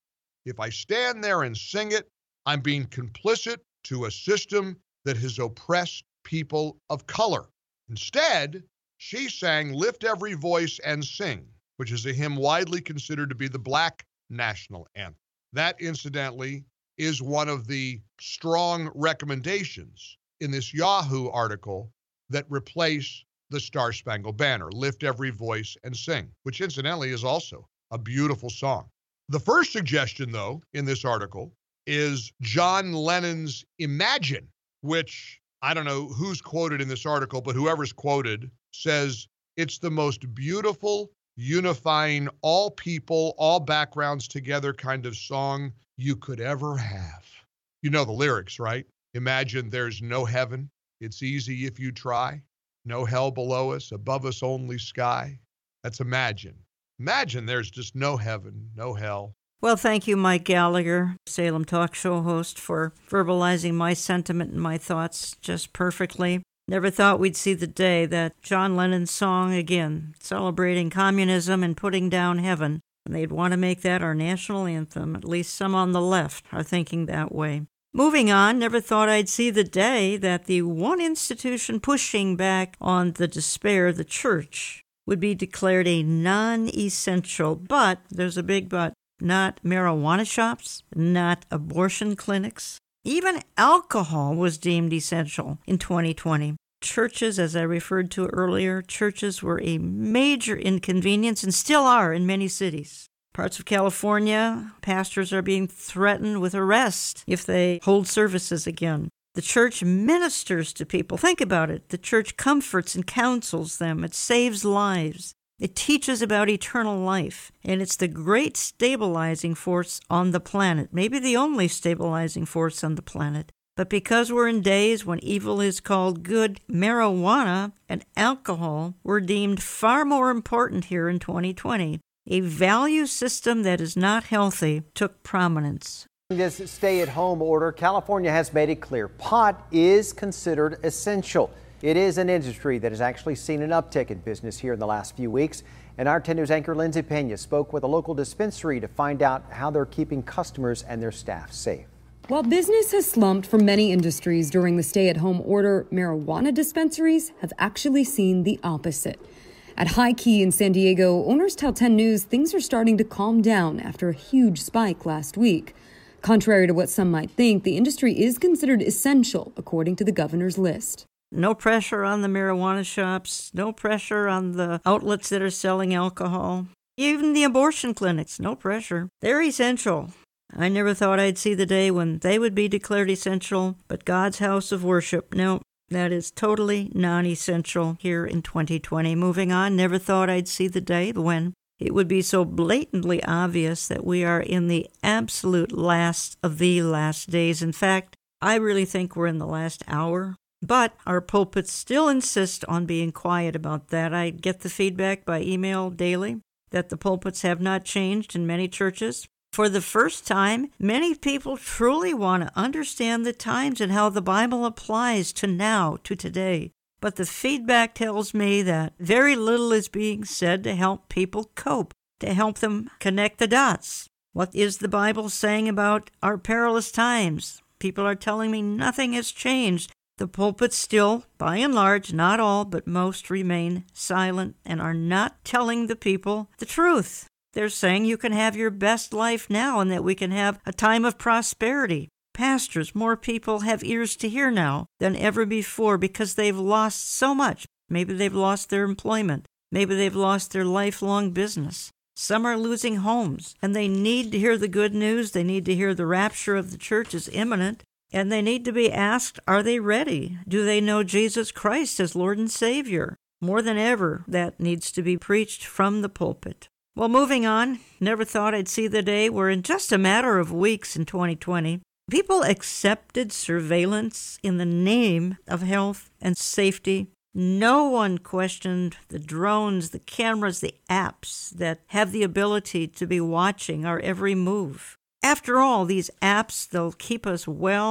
If I stand there and sing it, I'm being complicit to a system that has oppressed people of color. Instead, she sang Lift Every Voice and Sing, which is a hymn widely considered to be the Black national anthem. That, incidentally, is one of the strong recommendations in this Yahoo article that replace the Star-Spangled Banner, Lift Every Voice and Sing, which incidentally is also a beautiful song. The first suggestion, though, in this article is John Lennon's Imagine, which I don't know who's quoted in this article, but whoever's quoted says it's the most beautiful, unifying, all people, all backgrounds together kind of song you could ever have. You know the lyrics, right? Imagine there's no heaven. It's easy if you try. No hell below us, above us only sky. That's imagine. Imagine there's just no heaven, no hell. Well, thank you, Mike Gallagher, Salem Talk Show host, for verbalizing my sentiment and my thoughts just perfectly. Never thought we'd see the day that John Lennon's song, again, celebrating communism and putting down heaven, and they'd want to make that our national anthem. At least some on the left are thinking that way. Moving on, never thought I'd see the day that the one institution pushing back on the despair, the church, would be declared a non-essential. But, there's a big but, not marijuana shops, not abortion clinics. Even alcohol was deemed essential in 2020. Churches, as I referred to earlier, churches were a major inconvenience and still are in many cities. Parts of California, pastors are being threatened with arrest if they hold services again. The church ministers to people. Think about it. The church comforts and counsels them. It saves lives. It teaches about eternal life, and it's the great stabilizing force on the planet, maybe the only stabilizing force on the planet. But because we're in days when evil is called good, marijuana and alcohol were deemed far more important here in 2020. A value system that is not healthy took prominence. This stay-at-home order, California has made it clear pot is considered essential. It is an industry that has actually seen an uptick in business here in the last few weeks. And our 10 News anchor Lindsay Pena spoke with a local dispensary to find out how they're keeping customers and their staff safe. While business has slumped for many industries during the stay-at-home order, marijuana dispensaries have actually seen the opposite. At High Key in San Diego, owners tell 10 News things are starting to calm down after a huge spike last week. Contrary to what some might think, the industry is considered essential, according to the governor's list. No pressure on the marijuana shops, no pressure on the outlets that are selling alcohol. Even the abortion clinics, no pressure. They're essential. I never thought I'd see the day when they would be declared essential, but God's house of worship, no, that is totally non-essential here in 2020. Moving on, never thought I'd see the day when it would be so blatantly obvious that we are in the absolute last of the last days. In fact, I really think we're in the last hour. But our pulpits still insist on being quiet about that. I get the feedback by email daily that the pulpits have not changed in many churches. For the first time, many people truly want to understand the times and how the Bible applies to now, to today. But the feedback tells me that very little is being said to help people cope, to help them connect the dots. What is the Bible saying about our perilous times? People are telling me nothing has changed. The pulpits still, by and large, not all, but most remain silent and are not telling the people the truth. They're saying you can have your best life now and that we can have a time of prosperity. Pastors, more people have ears to hear now than ever before because they've lost so much. Maybe they've lost their employment. Maybe they've lost their lifelong business. Some are losing homes, and they need to hear the good news. They need to hear the rapture of the church is imminent. And they need to be asked, are they ready? Do they know Jesus Christ as Lord and Savior? More than ever, that needs to be preached from the pulpit. Well, moving on, never thought I'd see the day where in just a matter of weeks in 2020, people accepted surveillance in the name of health and safety. No one questioned the drones, the cameras, the apps that have the ability to be watching our every move. After all, these apps, they'll keep us well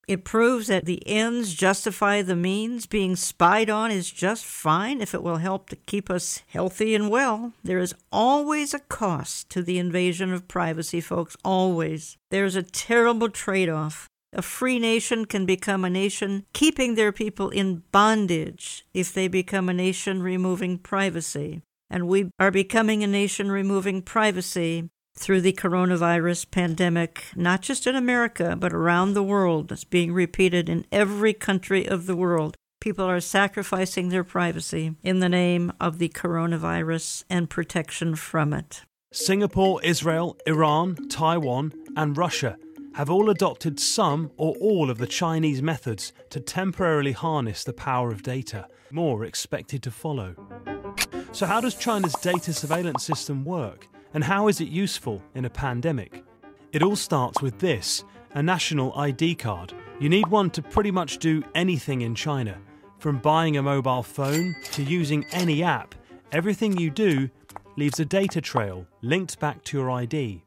It proves that the ends justify the means. Being spied on is just fine if it will help to keep us healthy and well. There is always a cost to the invasion of privacy, folks, always. There's a terrible trade-off. A free nation can become a nation keeping their people in bondage if they become a nation removing privacy. And we are becoming a nation removing privacy through the coronavirus pandemic, not just in America, but around the world. It's being repeated in every country of the world. People are sacrificing their privacy in the name of the coronavirus and protection from it. Singapore, Israel, Iran, Taiwan, and Russia have all adopted some or all of the Chinese methods to temporarily harness the power of data. More are expected to follow. So how does China's data surveillance system work? And how is it useful in a pandemic? It all starts with this, a national ID card. You need one to pretty much do anything in China. From buying a mobile phone to using any app, everything you do leaves a data trail linked back to your ID.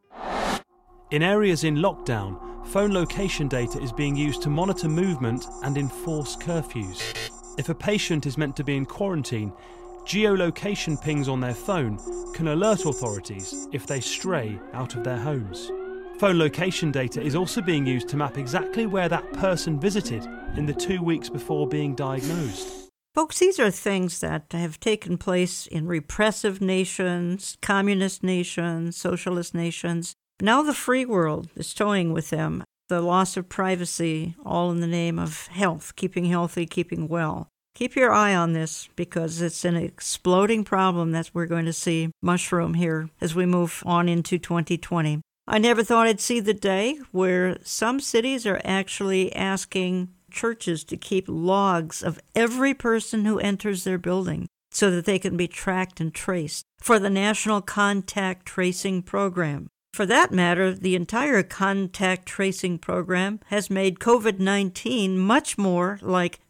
In areas in lockdown, phone location data is being used to monitor movement and enforce curfews. If a patient is meant to be in quarantine, geolocation pings on their phone can alert authorities if they stray out of their homes. Phone location data is also being used to map exactly where that person visited in the 2 weeks before being diagnosed. Folks, these are things that have taken place in repressive nations, communist nations, socialist nations. Now the free world is toying with them. The loss of privacy, all in the name of health, keeping healthy, keeping well. Keep your eye on this because it's an exploding problem that we're going to see mushroom here as we move on into 2020. I never thought I'd see the day where some cities are actually asking churches to keep logs of every person who enters their building so that they can be tracked and traced for the National Contact Tracing Program. For that matter, the entire contact tracing program has made COVID-19 much more like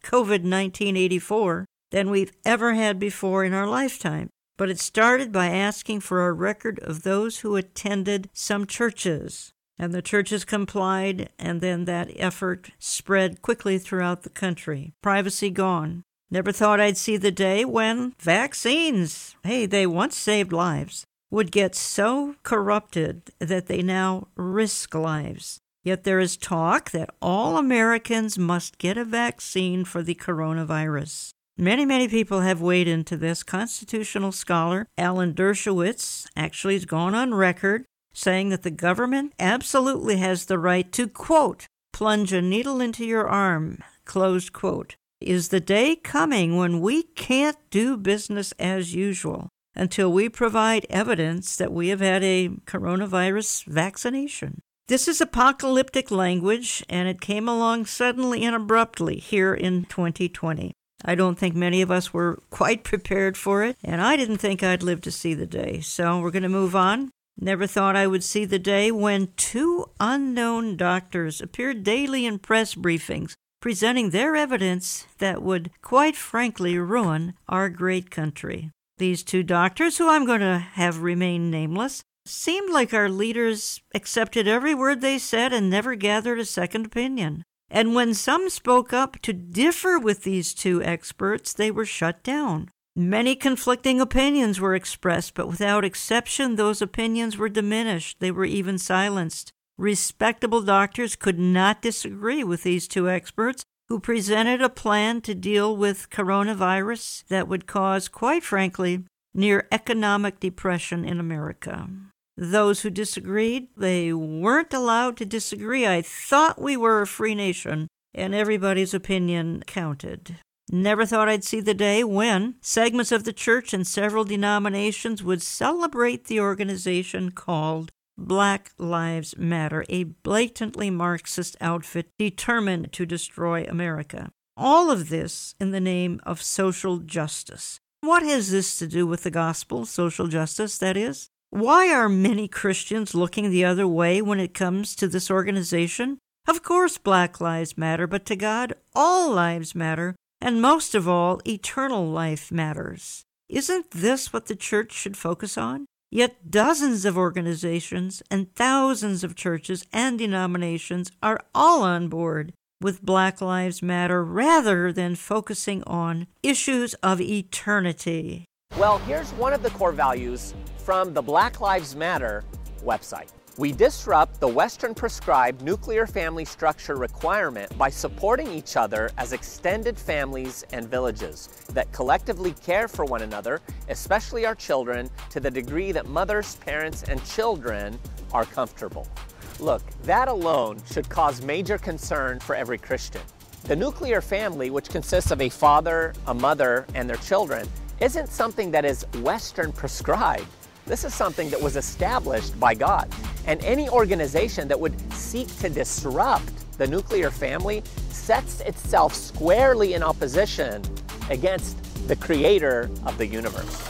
COVID-1984 than we've ever had before in our lifetime. But it started by asking for a record of those who attended some churches. And the churches complied, and then that effort spread quickly throughout the country. Privacy gone. Never thought I'd see the day when vaccines, hey, they once saved lives, would get so corrupted that they now risk lives. Yet there is talk that all Americans must get a vaccine for the coronavirus. Many people have weighed into this. Constitutional scholar Alan Dershowitz actually has gone on record saying that the government absolutely has the right to, quote, plunge a needle into your arm, closed quote. Is the day coming when we can't do business as usual until we provide evidence that we have had a coronavirus vaccination? This is apocalyptic language, and it came along suddenly and abruptly here in 2020. I don't think many of us were quite prepared for it, and I didn't think I'd live to see the day. So we're going to move on. Never thought I would see the day when 2 unknown doctors appeared daily in press briefings presenting their evidence that would, quite frankly, ruin our great country. These 2 doctors, who I'm going to have remain nameless, seemed like our leaders accepted every word they said and never gathered a second opinion. And when some spoke up to differ with these 2 experts, they were shut down. Many conflicting opinions were expressed, but without exception, those opinions were diminished. They were even silenced. Respectable doctors could not disagree with these 2 experts who presented a plan to deal with coronavirus that would cause, quite frankly, near economic depression in America. Those who disagreed, they weren't allowed to disagree. I thought we were a free nation, and everybody's opinion counted. Never thought I'd see the day when segments of the church and several denominations would celebrate the organization called Black Lives Matter, a blatantly Marxist outfit determined to destroy America. All of this in the name of social justice. What has this to do with the gospel, social justice, that is? Why are many Christians looking the other way when it comes to this organization? Of course, Black Lives Matter, but to God, all lives matter, and most of all, eternal life matters. Isn't this what the church should focus on? Yet dozens of organizations and thousands of churches and denominations are all on board with Black Lives Matter rather than focusing on issues of eternity? Well, here's one of the core values from the Black Lives Matter website. We disrupt the Western prescribed nuclear family structure requirement by supporting each other as extended families and villages that collectively care for one another, especially our children, to the degree that mothers, parents, and children are comfortable. Look, that alone should cause major concern for every Christian. The nuclear family, which consists of a father, a mother, and their children, isn't something that is Western prescribed. This is something that was established by God. And any organization that would seek to disrupt the nuclear family sets itself squarely in opposition against the creator of the universe.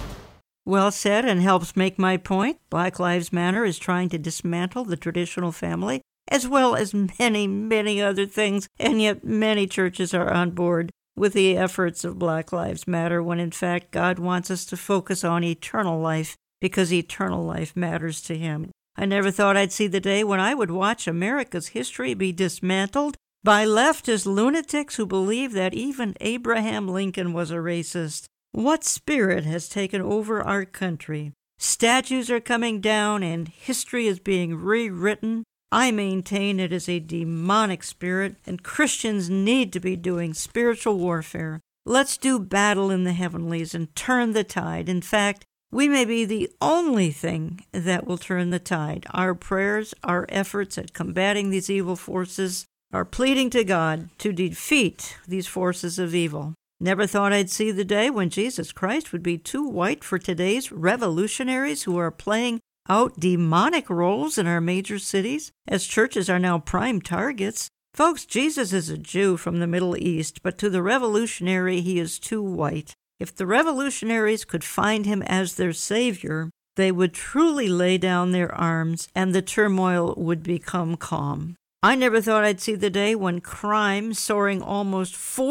Well said, and helps make my point. Black Lives Matter is trying to dismantle the traditional family, as well as many, many other things, and yet many churches are on board with the efforts of Black Lives Matter, when in fact God wants us to focus on eternal life, because eternal life matters to Him. I never thought I'd see the day when I would watch America's history be dismantled by leftist lunatics who believe that even Abraham Lincoln was a racist. What spirit has taken over our country? Statues are coming down and history is being rewritten. I maintain it is a demonic spirit, and Christians need to be doing spiritual warfare. Let's do battle in the heavenlies and turn the tide. In fact, we may be the only thing that will turn the tide. Our prayers, our efforts at combating these evil forces are pleading to God to defeat these forces of evil. Never thought I'd see the day when Jesus Christ would be too white for today's revolutionaries who are playing out demonic roles in our major cities, as churches are now prime targets. Folks, Jesus is a Jew from the Middle East, but to the revolutionary he is too white. If the revolutionaries could find him as their savior, they would truly lay down their arms and the turmoil would become calm. I never thought I'd see the day when crime soaring almost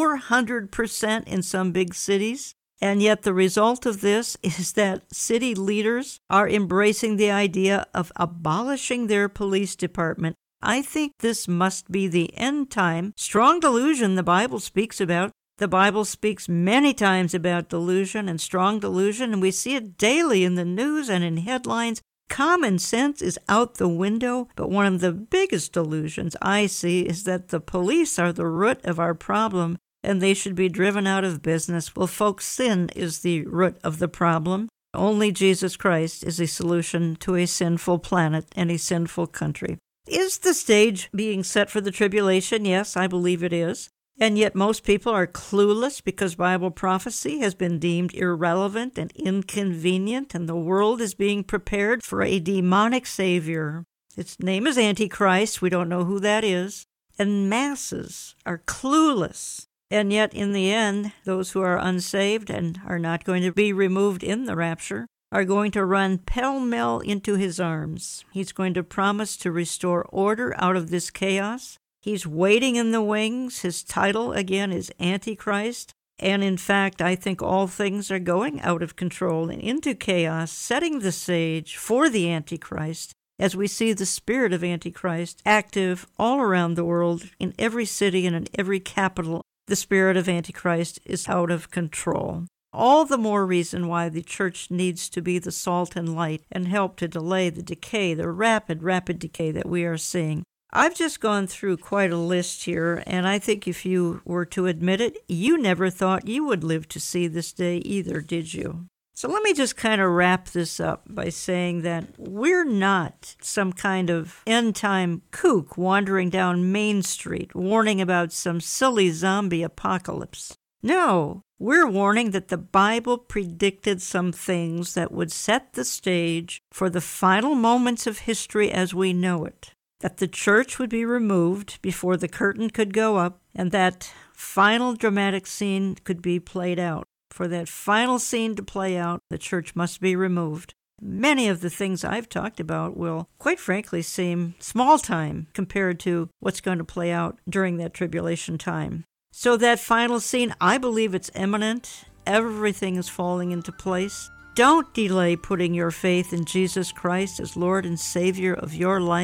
400% in some big cities, and yet the result of this is that city leaders are embracing the idea of abolishing their police department. I think this must be the end time strong delusion the Bible speaks about. The Bible speaks many times about delusion and strong delusion, and we see it daily in the news and in headlines. Common sense is out the window, but one of the biggest delusions I see is that the police are the root of our problem and they should be driven out of business. Well, folks, sin is the root of the problem. Only Jesus Christ is a solution to a sinful planet and a sinful country. Is the stage being set for the tribulation? Yes, I believe it is. And yet most people are clueless because Bible prophecy has been deemed irrelevant and inconvenient, and the world is being prepared for a demonic savior. Its name is Antichrist. We don't know who that is. And masses are clueless. And yet in the end, those who are unsaved and are not going to be removed in the rapture are going to run pell-mell into his arms. He's going to promise to restore order out of this chaos. He's waiting in the wings. His title, again, is Antichrist. And in fact, I think all things are going out of control and into chaos, setting the stage for the Antichrist, as we see the spirit of Antichrist active all around the world, in every city and in every capital. The spirit of Antichrist is out of control. All the more reason why the church needs to be the salt and light and help to delay the decay, the rapid decay that we are seeing. I've just gone through quite a list here, and I think if you were to admit it, you never thought you would live to see this day either, did you? So let me just kind of wrap this up by saying that we're not some kind of end-time kook wandering down Main Street warning about some silly zombie apocalypse. No, we're warning that the Bible predicted some things that would set the stage for the final moments of history as we know it. That the church would be removed before the curtain could go up, and that final dramatic scene could be played out. For that final scene to play out, the church must be removed. Many of the things I've talked about will, quite frankly, seem small time compared to what's going to play out during that tribulation time. So that final scene, I believe it's imminent. Everything is falling into place. Don't delay putting your faith in Jesus Christ as Lord and Savior of your life.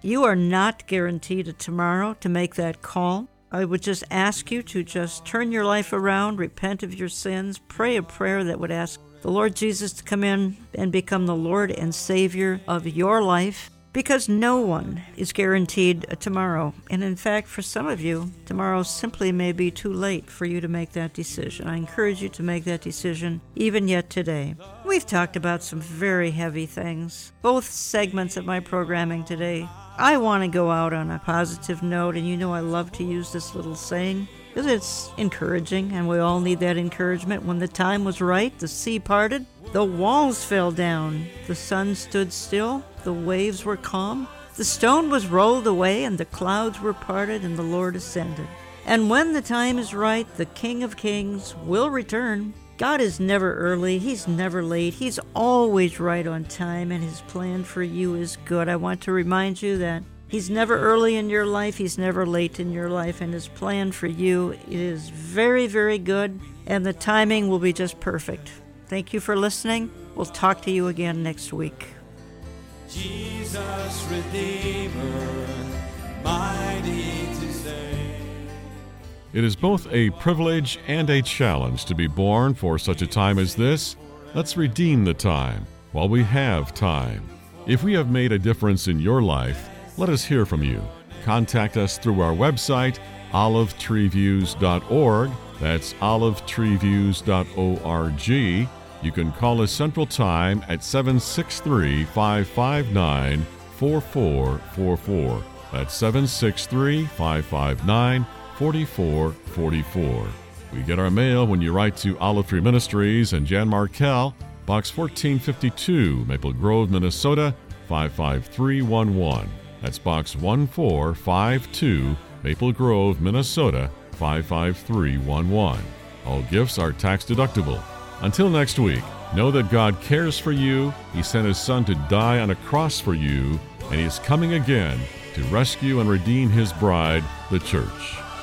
You are not guaranteed a tomorrow to make that call. I would just ask you to just turn your life around, repent of your sins, pray a prayer that would ask the Lord Jesus to come in and become the Lord and Savior of your life, because no one is guaranteed a tomorrow. And in fact, for some of you, tomorrow simply may be too late for you to make that decision. I encourage you to make that decision even yet today. We've talked about some very heavy things, both segments of my programming today. I want to go out on a positive note, and you know I love to use this little saying because it's encouraging, and we all need that encouragement. When the time was right, the sea parted, the walls fell down, the sun stood still, the waves were calm, the stone was rolled away, and the clouds were parted, and the Lord ascended. And when the time is right, the King of Kings will return. God is never early, He's never late, He's always right on time, and His plan for you is good. I want to remind you that He's never early in your life, He's never late in your life, and His plan for you is very, very good, and the timing will be just perfect. Thank you for listening. We'll talk to you again next week. Jesus, Redeemer, mighty to save. It is both a privilege and a challenge to be born for such a time as this. Let's redeem the time while we have time. If we have made a difference in your life, let us hear from you. Contact us through our website, olivetreeviews.org. That's olivetreeviews.org. You can call us Central Time at 763-559-4444. That's 763-559-4444. We get our mail when you write to Olive Tree Ministries and Jan Markell, Box 1452, Maple Grove, Minnesota, 55311. That's Box 1452, Maple Grove, Minnesota, 55311. All gifts are tax deductible. Until next week, know that God cares for you. He sent His Son to die on a cross for you, and He is coming again to rescue and redeem His bride, the church.